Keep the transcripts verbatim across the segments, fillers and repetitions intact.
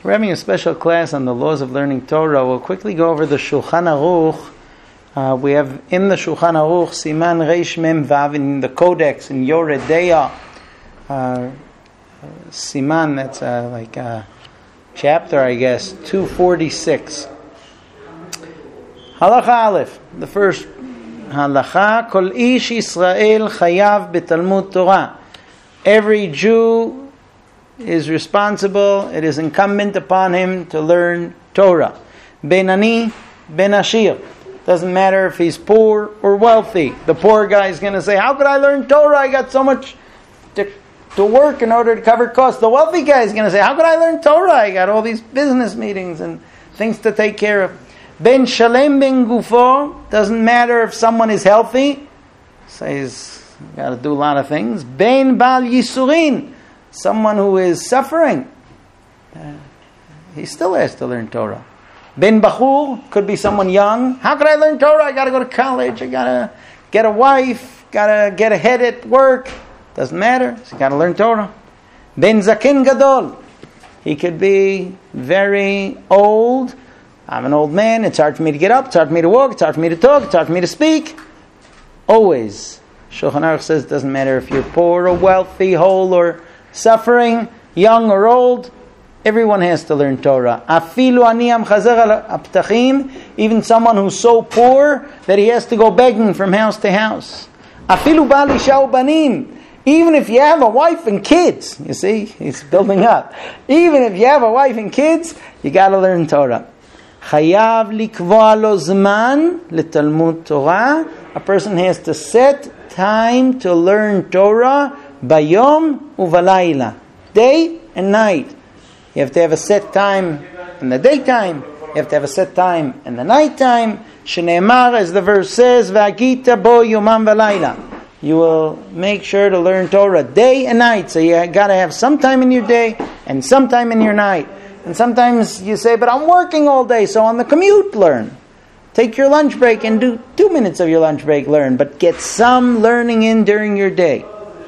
We're having a special class on the laws of learning Torah. We'll quickly go over the Shulchan Aruch. Uh, we have in the Shulchan Aruch, Siman Reish Mem Vav, in the Codex, in Yoreh Deah, uh, Siman, that's uh, like a chapter, I guess, two forty-six. Halacha Aleph, the first halacha, Kol ish Yisrael chayav b'talmud Torah. Every Jew is responsible, it is incumbent upon him to learn Torah. Ben ani, ben ashir. Doesn't matter if he's poor or wealthy. The poor guy is going to say, how could I learn Torah? I got so much to, to work in order to cover costs. The wealthy guy is going to say, how could I learn Torah? I got all these business meetings and things to take care of. Ben shalem ben gufo. Doesn't matter if someone is healthy. Says, got to do a lot of things. Ben bal yisurin. Someone who is suffering, uh, he still has to learn Torah. Ben Bachur could be someone young. How could I learn Torah? I got to go to college. I got to get a wife. Got to get ahead at work. Doesn't matter. So you got to learn Torah. Ben Zaken Gadol. He could be very old. I'm an old man. It's hard for me to get up. It's hard for me to walk. It's hard for me to talk. It's hard for me to speak. Always. Shulchan Aruch says it doesn't matter if you're poor or wealthy, whole or suffering, young or old, everyone has to learn Torah. Afilu aniyam chazer al aptachim, even someone who's so poor that he has to go begging from house to house. Afilu bal isha ubanim, even if you have a wife and kids, you see, he's building up. Even if you have a wife and kids, you got to learn Torah. Chayav likvoa lo zman letalmud Torah. A person has to set time to learn Torah. Bayom uvalayla, day and night. You have to have a set time in the daytime. You have to have a set time in the nighttime. Shneimar, as the verse says, v'agita bo yomam valayla. You will make sure to learn Torah day and night. So you got to have some time in your day and some time in your night. And sometimes you say, but I'm working all day, so on the commute, learn. Take your lunch break and do two minutes of your lunch break, learn. But get some learning in during your day.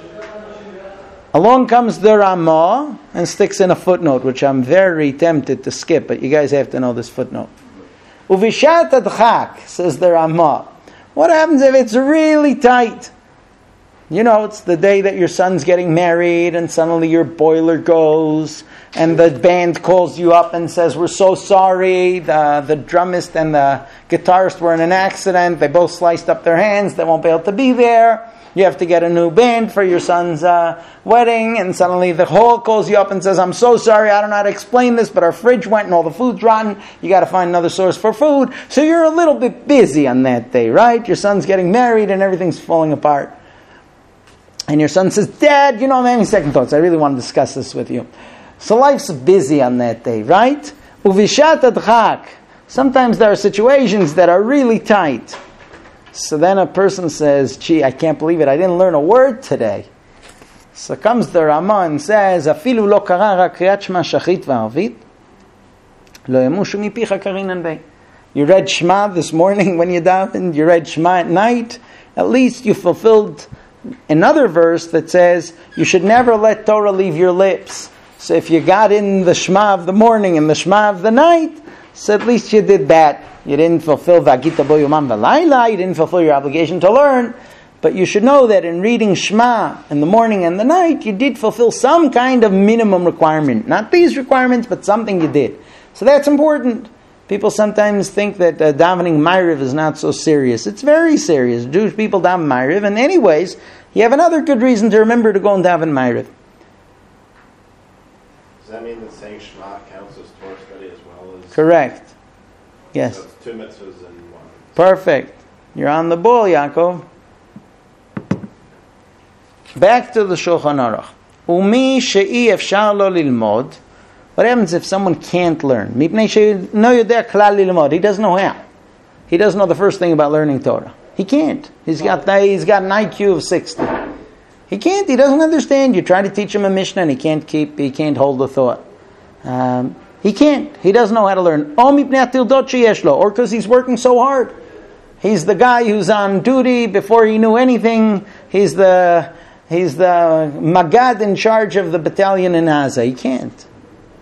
Along comes the Ramah and sticks in a footnote, which I'm very tempted to skip, but you guys have to know this footnote. Uvishat adchak, says the Ramah. What happens if it's really tight? You know, it's the day that your son's getting married and suddenly your boiler goes and the band calls you up and says, we're so sorry, the, the drummist and the guitarist were in an accident, they both sliced up their hands, they won't be able to be there. You have to get a new band for your son's uh, wedding, and suddenly the hall calls you up and says, I'm so sorry, I don't know how to explain this, but our fridge went and all the food's rotten. You got to find another source for food. So you're a little bit busy on that day, right? Your son's getting married and everything's falling apart. And your son says, Dad, you know, I'm having second thoughts. I really want to discuss this with you. So life's busy on that day, right? Uvishat adchak. Sometimes there are situations that are really tight. So then a person says, gee, I can't believe it, I didn't learn a word today. So comes the Ramah and says, Afilu lo kara ra kriyat shema shachrit v'arvit, lo yamushu mipicha karinan bey. You read Shema this morning when you davened, you read Shema at night, at least you fulfilled another verse that says, you should never let Torah leave your lips. So if you got in the Shema of the morning and the Shema of the night, so at least you did that. You didn't fulfill Vagita Bo Yomam V'Layla. You didn't fulfill your obligation to learn. But you should know that in reading Shema in the morning and the night, you did fulfill some kind of minimum requirement. Not these requirements, but something you did. So that's important. People sometimes think that uh, davening Ma'ariv is not so serious. It's very serious. Jewish people daven Ma'ariv. And anyways, you have another good reason to remember to go and daven Ma'ariv. Does that mean that saying Shema counts as Torah study as well as... Correct. Yes. So it's two mitzvahs in one. Perfect. You're on the ball, Yaakov. Back to the Shulchan Aruch. Umi she'i efshar lo lilmod. What happens if someone can't learn? Mipnei she'i no yodea klal lilmod. He doesn't know how. He doesn't know the first thing about learning Torah. He can't. He's got he's got an I Q of sixty. He can't. He doesn't understand. You try to teach him a Mishnah and he can't keep. He can't hold the thought. Um, He can't. He doesn't know how to learn. Or because he's working so hard. He's the guy who's on duty before he knew anything. He's the he's the Magad in charge of the battalion in Gaza. He can't.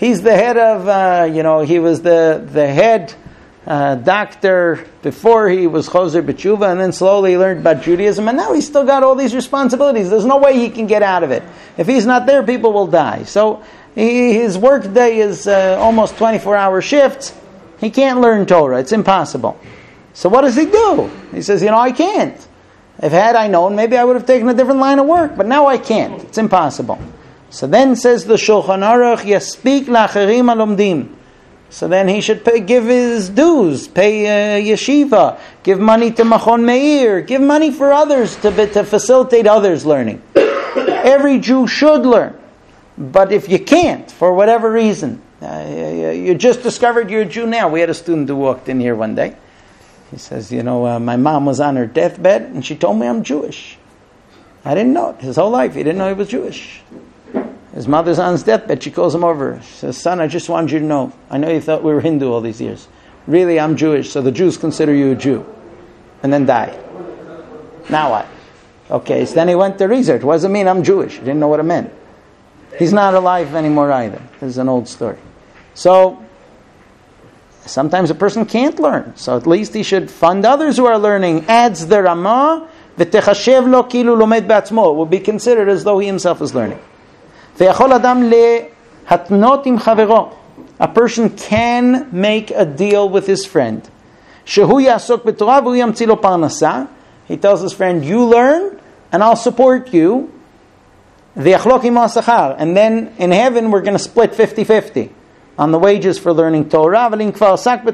he's the head of, uh, you know, he was the, the head uh, doctor before he was Choser B'tshuva, and then slowly he learned about Judaism, and now he's still got all these responsibilities. There's no way he can get out of it. If he's not there, people will die. So he, his work day is uh, almost twenty-four hour shifts. He can't learn Torah. It's impossible. So what does he do? He says, you know, I can't. If had I known, maybe I would have taken a different line of work, but now I can't. It's impossible. So then says the Shulchan Aruch, Yaspik la'acherim alomdim. So then he should pay, give his dues, pay uh, yeshiva, give money to Machon Meir, give money for others to, to facilitate others learning. Every Jew should learn. But if you can't, for whatever reason, uh, you just discovered you're a Jew now. We had a student who walked in here one day. He says, you know, uh, my mom was on her deathbed and she told me I'm Jewish. I didn't know it. His whole life he didn't know he was Jewish. His mother's on his deathbed. She calls him over. She says, son, I just wanted you to know. I know you thought we were Hindu all these years. Really, I'm Jewish, so the Jews consider you a Jew. And then died. Now what? Okay, so then he went to research. What does it mean I'm Jewish? He didn't know what it meant. He's not alive anymore either. This is an old story. So, sometimes a person can't learn. So at least he should fund others who are learning. Adds the Ramah, v'techashev lo kilu lomed ba'atzmo. It will be considered as though he himself is learning. Ve'yachol adam lehatnot im chavero. A person can make a deal with his friend. Shehu yasok b'torah v'hu yamtzi lo parnasa. He tells his friend, you learn, and I'll support you. Ve'yachlok imo asachar. And then in heaven we're going to split fifty-fifty. On the wages for learning Torah, but you can't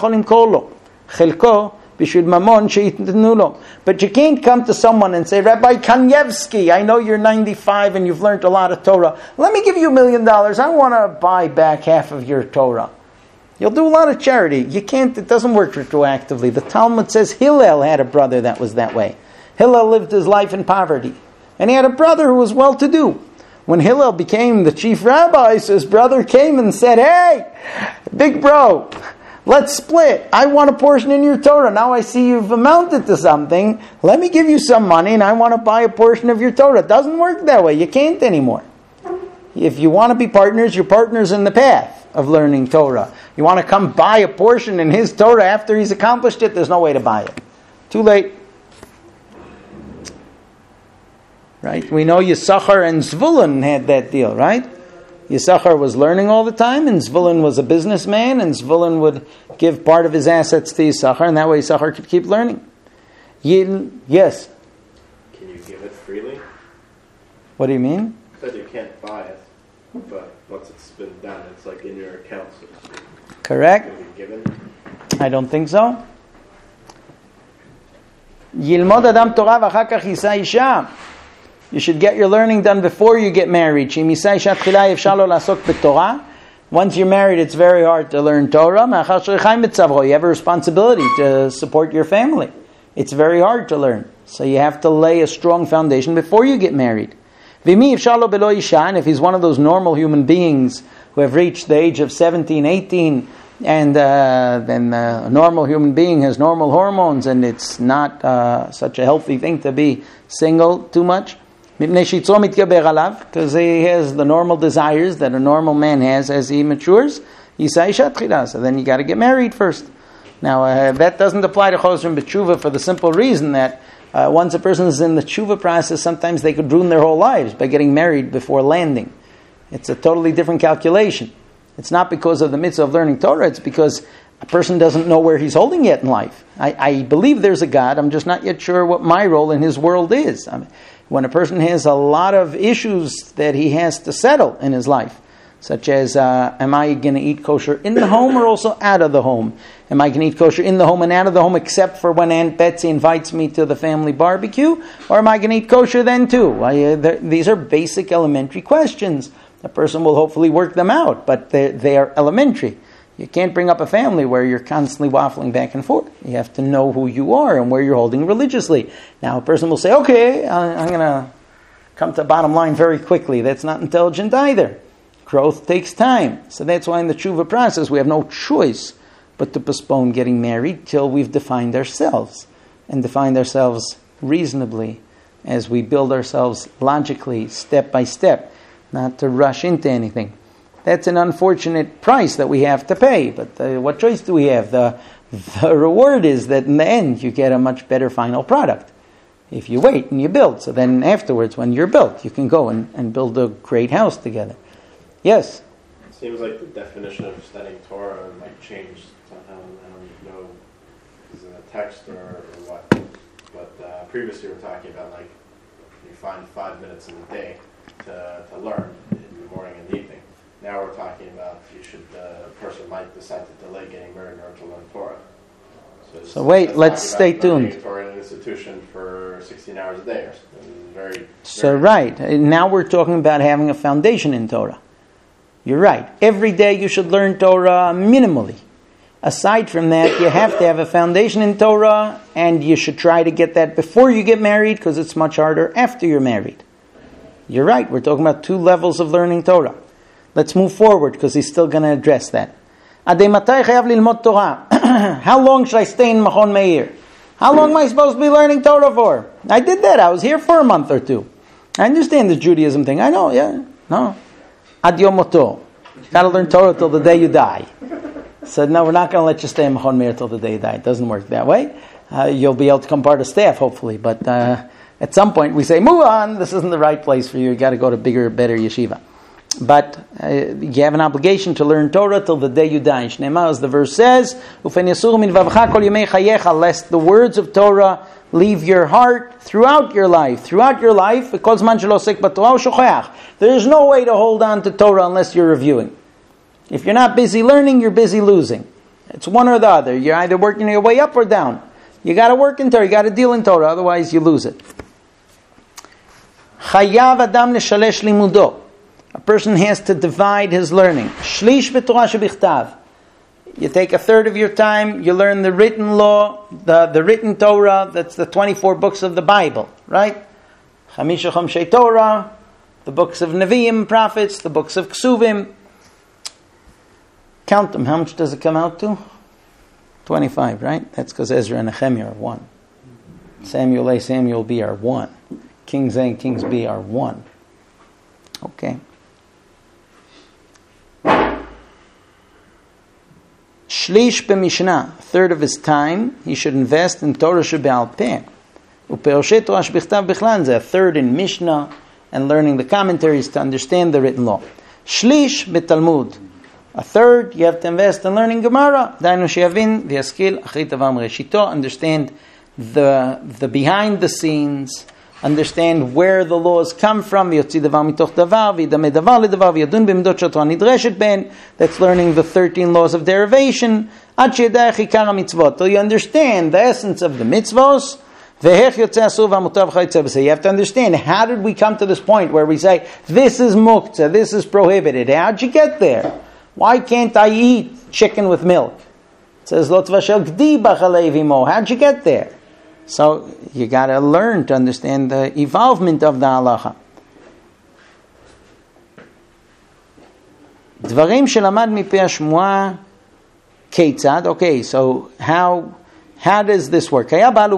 come to someone and say, Rabbi Kanievsky, I know you're ninety-five and you've learned a lot of Torah. Let me give you a million dollars. I want to buy back half of your Torah. You'll do a lot of charity. You can't, it doesn't work retroactively. The Talmud says Hillel had a brother that was that way. Hillel lived his life in poverty. And he had a brother who was well-to-do. When Hillel became the chief rabbi, so his brother came and said, hey, big bro, let's split. I want a portion in your Torah. Now I see you've amounted to something. Let me give you some money and I want to buy a portion of your Torah. It doesn't work that way. You can't anymore. If you want to be partners, you're partners in the path of learning Torah. You want to come buy a portion in his Torah after he's accomplished it, there's no way to buy it. Too late. Right? We know Yisachar and Zvulun had that deal, right? Yisachar was learning all the time, and Zvulun was a businessman, and Zvulun would give part of his assets to Yisachar, and that way Yisachar could keep learning. Yidin, yes? Can you give it freely? What do you mean? You said you can't buy it, but once it's been done, it's like in your account, so to speak. Correct. Can you give it? I don't think so. Yilmod Adam Torah v'achar kach yisa isha. You should get your learning done before you get married. Once you're married, it's very hard to learn Torah. You have a responsibility to support your family. It's very hard to learn. So you have to lay a strong foundation before you get married. And if he's one of those normal human beings who have reached the age of seventeen, eighteen, and uh, then a normal human being has normal hormones, and it's not uh, such a healthy thing to be single too much, because he has the normal desires that a normal man has as he matures. So then you got to get married first. Now uh, that doesn't apply to Chosrim B'tshuva for the simple reason that uh, once a person is in the tshuva process, sometimes they could ruin their whole lives by getting married before landing. It's a totally different calculation. It's not because of the mitzvah of learning Torah, it's because a person doesn't know where he's holding yet in life. I, I believe there's a God, I'm just not yet sure what my role in his world is. I mean, when a person has a lot of issues that he has to settle in his life, such as, uh, am I going to eat kosher in the home or also out of the home? Am I going to eat kosher in the home and out of the home except for when Aunt Betsy invites me to the family barbecue? Or am I going to eat kosher then too? I, uh, these are basic elementary questions. A person will hopefully work them out, but they are elementary. You can't bring up a family where you're constantly waffling back and forth. You have to know who you are and where you're holding religiously. Now a person will say, okay, I'm going to come to the bottom line very quickly. That's not intelligent either. Growth takes time. So that's why in the tshuva process we have no choice but to postpone getting married till we've defined ourselves. And defined ourselves reasonably as we build ourselves logically, step by step. Not to rush into anything. That's an unfortunate price that we have to pay. But uh, what choice do we have? The, the reward is that in the end you get a much better final product. If you wait and you build, so then afterwards when you're built, you can go and, and build a great house together. Yes? It seems like the definition of studying Torah might change somehow. I don't know if it's in the text or, or what. But uh, previously we were talking about like you find five minutes in the day to, to learn in the morning and the evening. Now we're talking about you should, uh, a person might decide to delay getting married in order to learn Torah. So, so wait, let's stay tuned. A Torah in an institution for sixteen hours a day or something. Very, very so right, now we're talking about having a foundation in Torah. You're right. Every day you should learn Torah minimally. Aside from that, you have to have a foundation in Torah, and you should try to get that before you get married, because it's much harder after you're married. You're right, we're talking about two levels of learning Torah. Let's move forward, because he's still going to address that. How long should I stay in Machon Meir? How long am I supposed to be learning Torah for? I did that. I was here for a month or two. I understand the Judaism thing. I know, yeah. No. Ad Yom Moto. You got to learn Torah till the day you die. Said, no, we're not going to let you stay in Machon Meir till the day you die. It doesn't work that way. Uh, you'll be able to become part of staff, hopefully. But uh, at some point we say, move on. This isn't the right place for you. You got to go to bigger, better yeshiva. But uh, you have an obligation to learn Torah till the day you die. Shnema, as the verse says, lest the words of Torah leave your heart throughout your life. Throughout your life, because there is no way to hold on to Torah unless you're reviewing. If you're not busy learning, you're busy losing. It's one or the other. You're either working your way up or down. You got to work in Torah, you got to deal in Torah, otherwise you lose it. Chayav adam leshalesh limudo. A person has to divide his learning. Shlish b'torah shebichtav. You take a third of your time, you learn the written law, the, the written Torah, that's the twenty-four books of the Bible, right? Chamisha Chomshei Torah, the books of Nevi'im, prophets, the books of Ksuvim. Count them. How much does it come out to? twenty-five, right? That's because Ezra and Nehemiah are one. Samuel A, Samuel B are one. Kings A and Kings B are one. Okay. Shlish b'mishnah, a third of his time, he should invest in Torah shebe'al peh. U'pe'oshet Torah shebichtav bichlan, a third in Mishnah, and learning the commentaries to understand the written law. Shlish b'talmud, a third you have to invest in learning Gemara. Dainu she'yavin v'yaskil achrit avam reshito, understand the the behind the scenes, understand where the laws come from. That's learning the thirteen laws of derivation. Till you understand the essence of the mitzvos. You have to understand, how did we come to this point where we say, this is muktzah, this is prohibited? How'd you get there? Why can't I eat chicken with milk? It says, how'd you get there? So you got to learn to understand the evolvement of the halacha. Dvarim shelamad mipei hashmuah keitzad. Okay, so how how does this work?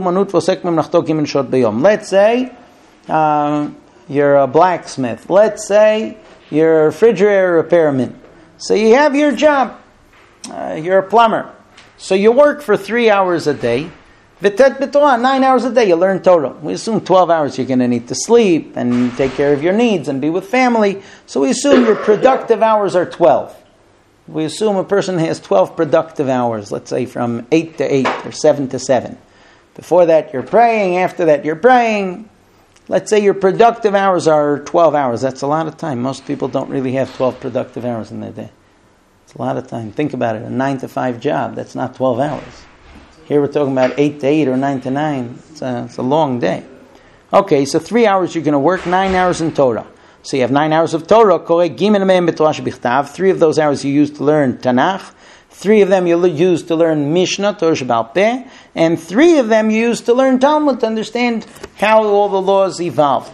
Let's say uh, you're a blacksmith. Let's say you're a refrigerator repairman. So you have your job. Uh, you're a plumber. So you work for three hours a day. Nine hours a day you learn Torah. We assume twelve hours you're going to need to sleep and take care of your needs and be with family. So we assume your productive hours are twelve. We assume a person has twelve productive hours, let's say from eight to eight or seven to seven. Before that you're praying, after that you're praying. Let's say your productive hours are twelve hours. That's a lot of time. Most people don't really have twelve productive hours in their day. It's a lot of time. Think about it. A nine to five job, that's not twelve hours. Here we're talking about eight to eight or nine to nine. It's a, it's a long day. Okay, so three hours you're going to work, nine hours in Torah. So you have nine hours of Torah. Three of those hours you use to learn Tanakh. Three of them you use to learn Mishnah, Torah shebe'al peh. And three of them you use to learn Talmud, to understand how all the laws evolved.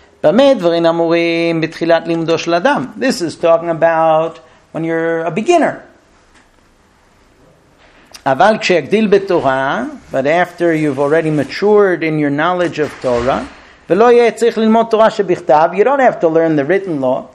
This is talking about when you're a beginner. But after you've already matured in your knowledge of Torah, you don't have to learn the written law.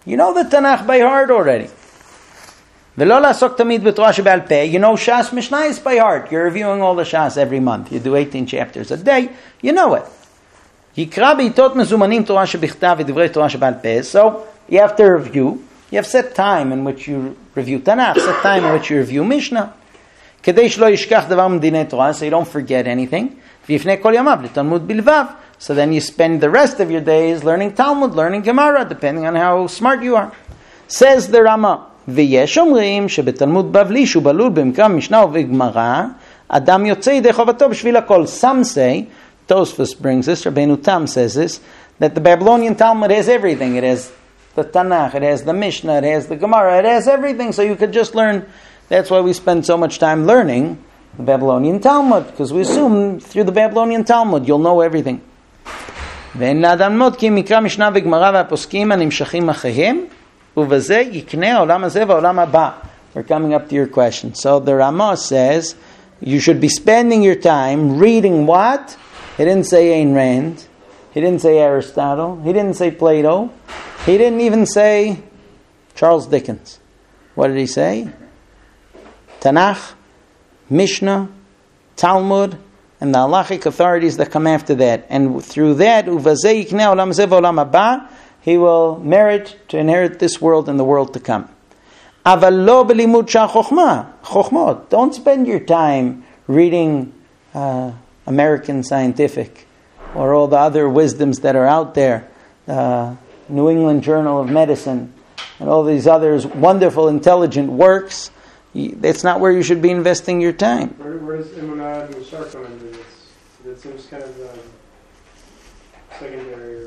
You know the Tanakh by heart already. ולא לעסוק תמיד בתורה שבעל פה. You know Shas Mishnayos by heart. You're reviewing all the Shas every month. You do eighteen chapters a day. You know it. יקרא בעיתות מזומנים תורה שבכתב ודברי תורה שבעל פה. So you have to review. You have set time in which you review Tanakh, set time in which you review Mishnah. כדי שלא ישכח דבר מדיני תורה, so you don't forget anything. ויפנה כל ימיו לתלמוד בלבב. So then you spend the rest of your days learning Talmud, learning Gemara, depending on how smart you are. Says the Rama, ויש אומרים שבתלמוד בבלי שהוא בלול במקרא משנה ובגמרא, אדם יוצא ידי חובתו בשביל הכל. Some say, Tosfos brings this, Rabbeinu Tam says this, that the Babylonian Talmud has everything. It has the Tanakh, it has the Mishnah, it has the Gemara, it has everything, so you could just learn. That's why we spend so much time learning the Babylonian Talmud, because we assume through the Babylonian Talmud you'll know everything. ואין לאדם ללמוד כי מקרא משנה וגמרא והפוסקים הנמשכים אחריהם, ובזה יקנה העולם הזה והעולם הבא. We're coming up to your question. So the Ramah says, you should be spending your time reading what? He didn't say Ayn Rand. He didn't say Aristotle. He didn't say Plato. He didn't even say Charles Dickens. What did he say? Tanakh, Mishnah, Talmud, and the halachic authorities that come after that. And through that, uvazeh yikneh olam hazeh v'olam haba, he will merit to inherit this world and the world to come. Aval lo b'limud shah chokhmah, chokhmot. Don't spend your time reading uh, American Scientific or all the other wisdoms that are out there, uh, New England Journal of Medicine, and all these others wonderful, intelligent works. That's not where you should be investing your time. Where, where does Emunah and Mussar come into this? That seems kind of um, secondary. Or...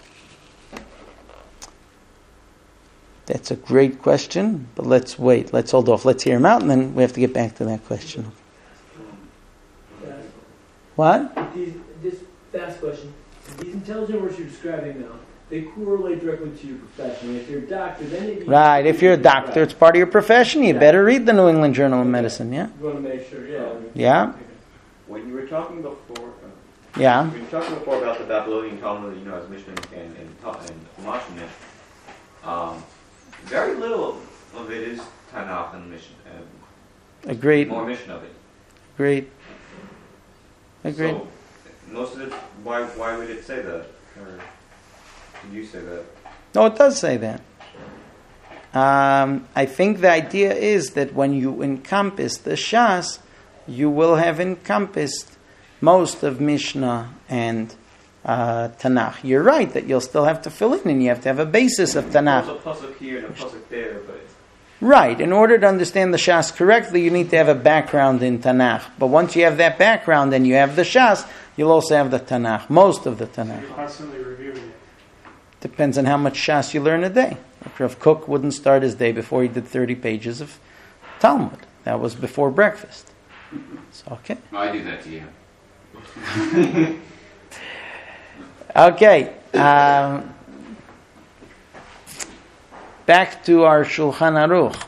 That's a great question, but let's wait. Let's hold off. Let's hear him out, and then we have to get back to that question. Uh, What? These, this fast question. These intelligent words you're describing now, they correlate directly to your profession. If you're a doctor, then maybe... Right, if you're a doctor, it's part of your profession. You better read the New England Journal of Medicine, yeah? You want to make sure, yeah. Yeah? When you were talking before... Uh, Yeah? when you were talking before about the Babylonian Talmud, you know, as Mishnah and, and, and Chumash in it, um, very little of it is Tanakh and Mishnah. And Agreed. more Mishnah of it. Agreed. Agreed. So, most of it, why, why would it say that? Or did you say that? No, it does say that. Um, I think the idea is that when you encompass the Shas, you will have encompassed most of Mishnah and uh, Tanakh. You're right that you'll still have to fill in, and you have to have a basis of Tanakh. There's a pasuk here and a pasuk there, but... Right. In order to understand the Shas correctly, you need to have a background in Tanakh. But once you have that background and you have the Shas, you'll also have the Tanakh, most of the Tanakh. You're constantly reviewing it. Depends on how much Shas you learn a day. Like Rav Kook wouldn't start his day before he did thirty pages of Talmud. That was before breakfast. So, okay. I do that to you. Okay. Um, back to our Shulchan Aruch.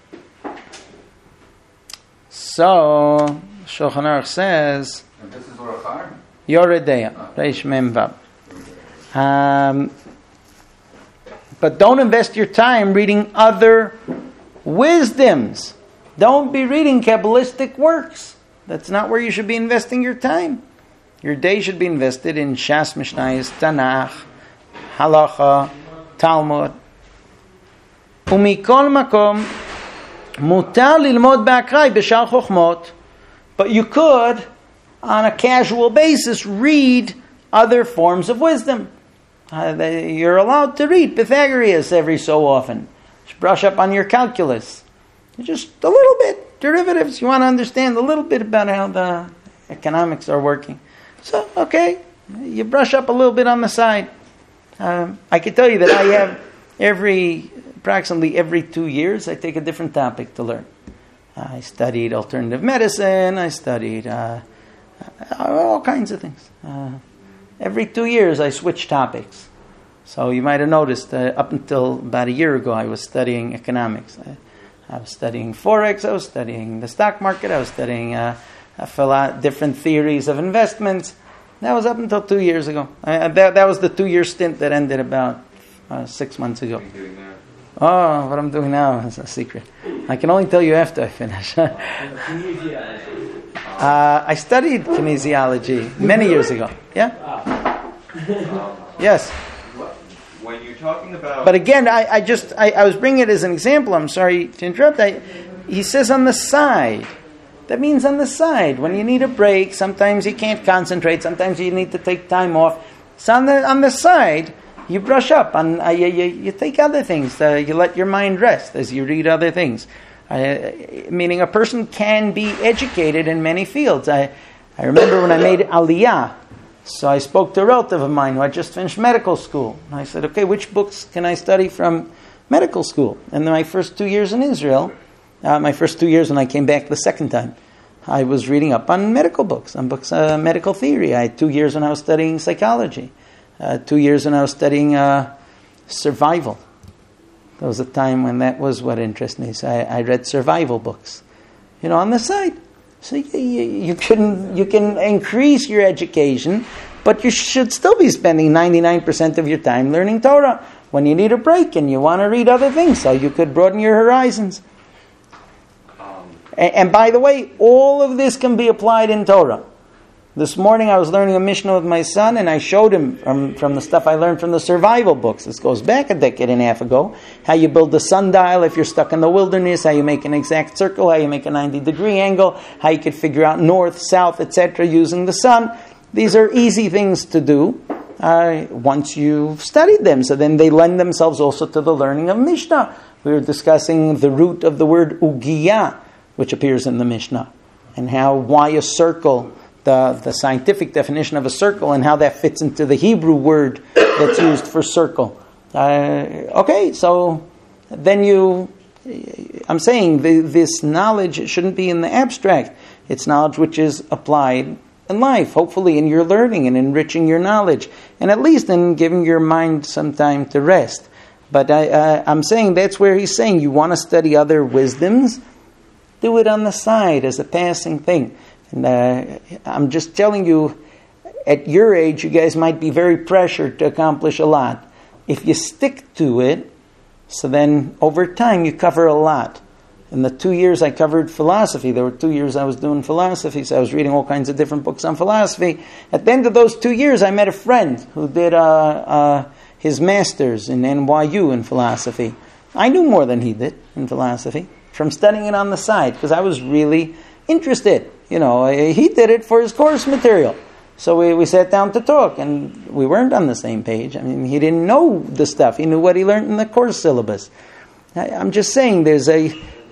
So, Shulchan Aruch says, And this is Orachar? Yoredeya, Reish Mem Vav. Um, but don't invest your time reading other wisdoms. Don't be reading Kabbalistic works. That's not where you should be investing your time. Your day should be invested in Shas Mishnayos, Tanakh, Halacha, Talmud. Umikol makom mutar lilmod ba'akrai b'shar chokhmot. But you could, on a casual basis, read other forms of wisdom. Uh, they, you're allowed to read Pythagoras every so often. Just brush up on your calculus. Just a little bit. Derivatives. You want to understand a little bit about how the economics are working. So, okay, you brush up a little bit on the side. Um, I can tell you that I have every, approximately every two years, I take a different topic to learn. Uh, I studied alternative medicine. I studied uh, all kinds of things. Uh, every two years, I switch topics. So you might have noticed that up until about a year ago, I was studying economics. I, I was studying Forex. I was studying the stock market. I was studying uh, a lot different theories of investments. That was up until two years ago. Uh, that, that was the two-year stint that ended about uh, six months ago. What are you doing there? Oh, what I'm doing now is a secret. I can only tell you after I finish. uh, I studied kinesiology many years ago. Yeah? Um, Yes. when you're talking about... But again, I, I just, I, I was bringing it as an example. I'm sorry to interrupt. I, he says on the side. That means on the side. When you need a break, sometimes you can't concentrate. Sometimes you need to take time off. So on the, on the side, you brush up. On, uh, you, you, you take other things. Uh, you let your mind rest as you read other things. Uh, meaning a person can be educated in many fields. I, I remember when I made Aliyah. So I spoke to a relative of mine who had just finished medical school. And I said, okay, which books can I study from medical school? And then my first two years in Israel, uh, my first two years when I came back the second time, I was reading up on medical books, on books, uh, medical theory. I had two years when I was studying psychology, uh, two years when I was studying uh, survival. There was a time when that was what interested me. So I, I read survival books, you know, on the side. So you, you, you can you can increase your education, but you should still be spending ninety-nine percent of your time learning Torah when you need a break and you want to read other things, so you could broaden your horizons. Um, And, and by the way, all of this can be applied in Torah. This morning I was learning a Mishnah with my son, and I showed him from, from the stuff I learned from the survival books. This goes back a decade and a half ago. How you build a sundial if you're stuck in the wilderness, how you make an exact circle, how you make a ninety degree angle, how you could figure out north, south, et cetera using the sun. These are easy things to do uh, once you've studied them. So then they lend themselves also to the learning of Mishnah. We were discussing the root of the word ugiyah, which appears in the Mishnah, and how why a circle, the, the scientific definition of a circle, and how that fits into the Hebrew word that's used for circle. Uh, okay, so then you, I'm saying the, this knowledge shouldn't be in the abstract. It's knowledge which is applied in life, hopefully in your learning and enriching your knowledge, and at least in giving your mind some time to rest. But I, uh, I'm saying that's where he's saying you want to study other wisdoms, do it on the side as a passing thing. And uh, I'm just telling you, at your age, you guys might be very pressured to accomplish a lot. If you stick to it, so then over time you cover a lot. In the two years I covered philosophy, there were two years I was doing philosophy, so I was reading all kinds of different books on philosophy. At the end of those two years, I met a friend who did uh, uh, his master's in N Y U in philosophy. I knew more than he did in philosophy from studying it on the side, because I was really interested. You know, he did it for his course material. So we, we sat down to talk, and we weren't on the same page. I mean, he didn't know the stuff. He knew what he learned in the course syllabus. I, I'm just saying, there's a...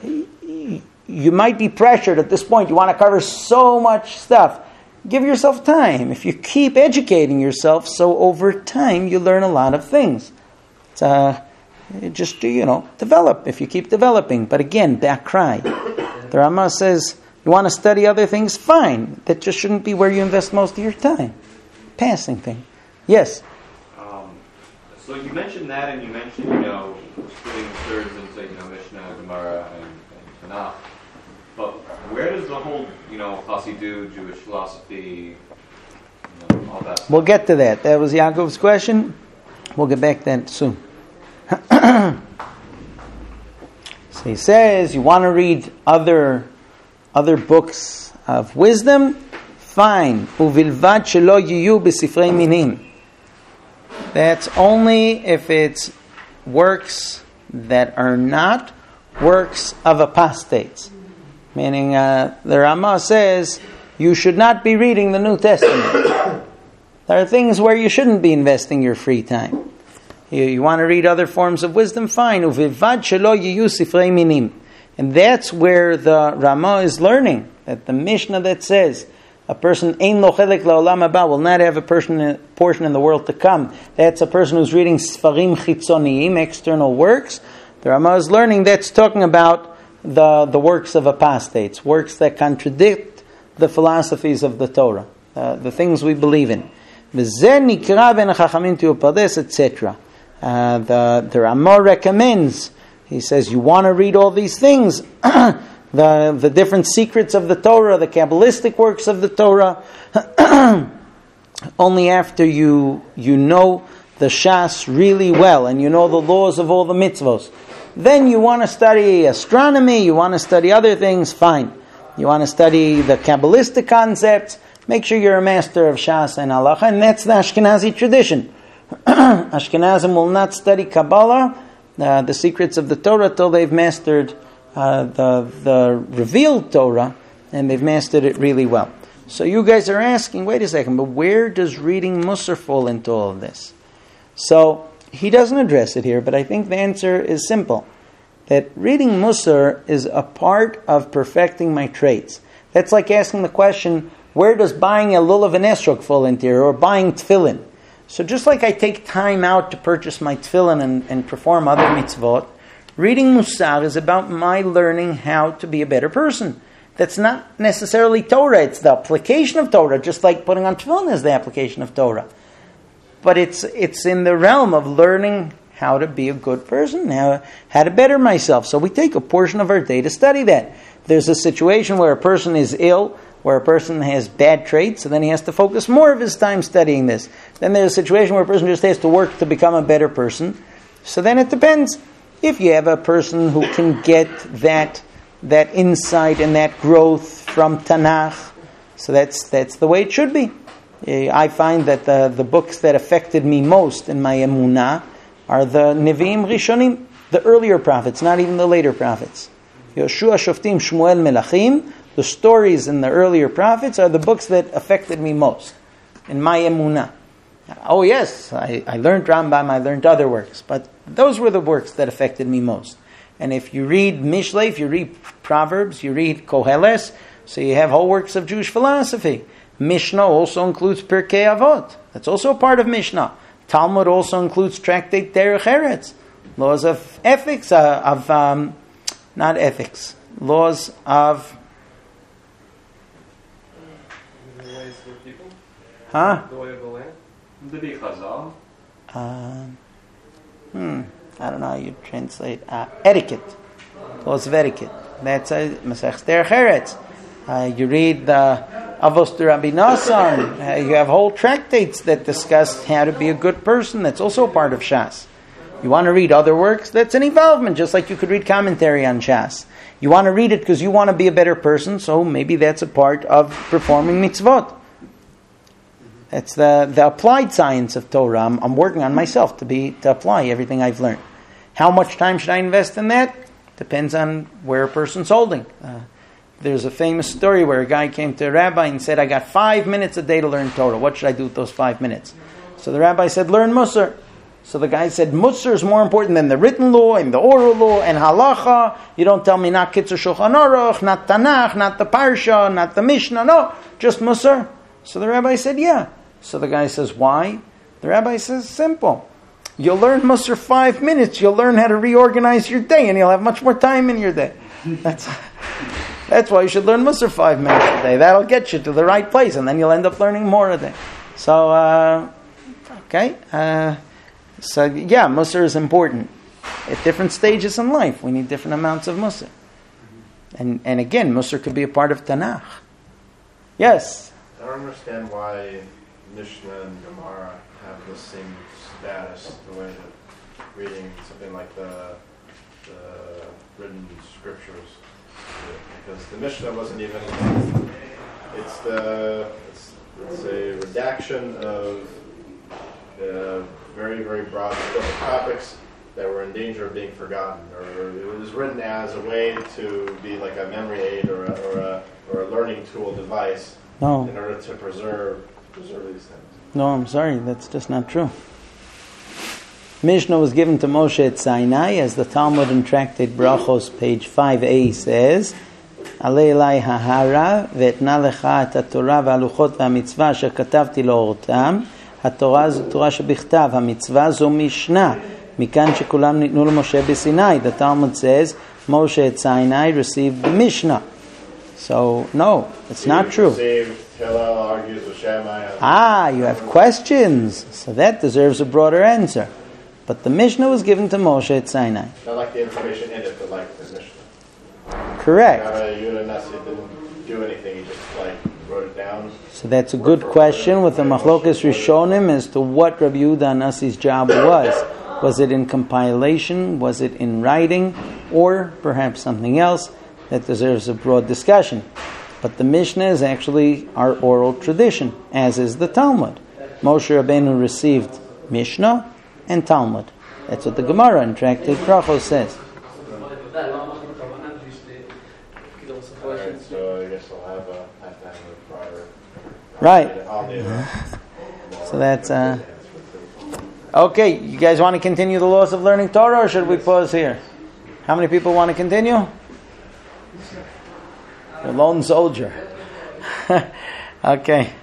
You might be pressured at this point. You want to cover so much stuff. Give yourself time. If you keep educating yourself, so over time you learn a lot of things. It's, uh, just, you know, develop if you keep developing. But again, back cry. The Rama says, you want to study other things? Fine. That just shouldn't be where you invest most of your time. Passing thing. Yes? um, so you mentioned that, and you mentioned, you know, splitting thirds into, you know, Mishnah, Gemara, and, and Tanakh. But where does the whole, you know, Hasidut, Jewish philosophy, you know, all that stuff? We'll get to that. That was Yaakov's question. We'll get back to that soon. So he says, you want to read other other books of wisdom? Fine. Uvilvad shelo yiyu b'sifrei minim. That's only if it's works that are not works of apostates. Meaning, uh, the Rama says, you should not be reading the New Testament. There are things where you shouldn't be investing your free time. You, you want to read other forms of wisdom? Fine. Uvilvad shelo yiyu sifrei minim. And that's where the Rama is learning, that the Mishnah that says, a person ein lo chelek la'olam haba, will not have a person, portion in the world to come. That's a person who's reading sfarim chitzoniyim, external works. The Rama is learning that's talking about the the works of apostates, works that contradict the philosophies of the Torah, uh, the things we believe in. V'zeh nikra ben hachachamim tiupardes, et cetera. Uh, the the Rama recommends. He says you want to read all these things, the the different secrets of the Torah, the Kabbalistic works of the Torah, only after you you know the Shas really well and you know the laws of all the mitzvos. Then you want to study astronomy, you want to study other things, fine. You want to study the Kabbalistic concepts, make sure you're a master of Shas and Halacha, and that's the Ashkenazi tradition. Ashkenazim will not study Kabbalah, uh, the secrets of the Torah, till they've mastered uh, the, the revealed Torah, and they've mastered it really well. So you guys are asking, wait a second, but where does reading Musar fall into all of this? So he doesn't address it here, but I think the answer is simple. That reading Musar is a part of perfecting my traits. That's like asking the question, where does buying a lulav and esrog fall into here, or buying tefillin? So just like I take time out to purchase my tefillin and, and perform other mitzvot, reading Musar is about my learning how to be a better person. That's not necessarily Torah, it's the application of Torah, just like putting on tefillin is the application of Torah. But it's it's in the realm of learning how to be a good person, how, how to better myself. So we take a portion of our day to study that. There's a situation where a person is ill, where a person has bad traits, and then he has to focus more of his time studying this. Then there's a situation where a person just has to work to become a better person. So then it depends. If you have a person who can get that that insight and that growth from Tanakh, so that's that's the way it should be. I find that the, the books that affected me most in my emunah are the Nevi'im Rishonim, the earlier prophets, not even the later prophets. Yoshua, Shoftim, Shmuel, Melachim, the stories in the earlier prophets are the books that affected me most in my emunah. Oh yes, I, I learned Rambam, I learned other works, but those were the works that affected me most. And if you read Mishlei, if you read Proverbs, you read Koheles, so you have whole works of Jewish philosophy. Mishnah also includes Pirkei Avot. That's also a part of Mishnah. Talmud also includes Tractate Derech Eretz. Laws of ethics, uh, of, um, not ethics, laws of... The ways of the people? Huh? The way of the land? The Chazal. Um, hmm, I don't know how you translate. Uh, etiquette. Laws of etiquette. That's a Masech Derech Eretz. Uh, you read the Avos de Rabbi Nassan. Uh, you have whole tractates that discuss how to be a good person. That's also a part of Shas. You want to read other works? That's an involvement, just like you could read commentary on Shas. You want to read it because you want to be a better person, so maybe that's a part of performing mitzvot. That's the, the applied science of Torah. I'm, I'm working on myself to be to apply everything I've learned. How much time should I invest in that? Depends on where a person's holding. Uh, There's a famous story where a guy came to a rabbi and said, I got five minutes a day to learn Torah. What should I do with those five minutes? So the rabbi said, learn Musar. So the guy said, Musar is more important than the written law and the oral law and halacha. You don't tell me not Kitzur Shulchan Aruch, not Tanakh, not the Parsha, not the Mishnah. No, just Musar. So the rabbi said, yeah. So the guy says, why? The rabbi says, simple. You'll learn Musar five minutes. You'll learn how to reorganize your day and you'll have much more time in your day. That's... That's why you should learn Musar five minutes a day. That'll get you to the right place, and then you'll end up learning more a day. So, uh, okay. Uh, so, yeah, Musar is important. At different stages in life, we need different amounts of Musar. And and again, Musar could be a part of Tanakh. Yes? I don't understand why Mishnah and Gemara have the same status, the way that reading something like the, the written scriptures. Because the Mishnah wasn't even, it's the, it's, it's a redaction of uh, very, very broad scope of topics that were in danger of being forgotten, or it was written as a way to be like a memory aid or a, or a, or a learning tool device No. in order to preserve, preserve these things. No, I'm sorry, that's just not true. Mishnah was given to Moshe at Sinai, as the Talmud in Tractate Brachos, page five a says, Alei elai hahara, ve'etna lecha et haTorah ve'haluchot ve'hamitzvah asher katavti laortam. התורה זו תורה שבכתב, המצווה זו משנה, מכאן שכולם ניתנו למשה בסיני. The Talmud says, Moshe at Sinai received the Mishnah. So, no, it's not true. Ah, you have questions. So that deserves a broader answer. But the Mishnah was given to Moshe at Sinai. Not like the information in it, but like the Mishnah. Correct. Rabbi Yehuda Nasi didn't do anything, he just like wrote it down. So that's a good question with the Machlokas Rishonim as to what Rabbi Yehuda Nasi's job was. Was it in compilation? Was it in writing? Or perhaps something else that deserves a broad discussion? But the Mishnah is actually our oral tradition, as is the Talmud. Moshe Rabbeinu received Mishnah and Talmud. That's what the Gemara in Tractate Brachos says. Alright, so I guess I'll have a have to have a prior. Right. I'll need a- So that's uh, okay. You guys want to continue the laws of learning Torah, or should we pause here? How many people want to continue? The lone soldier. Okay.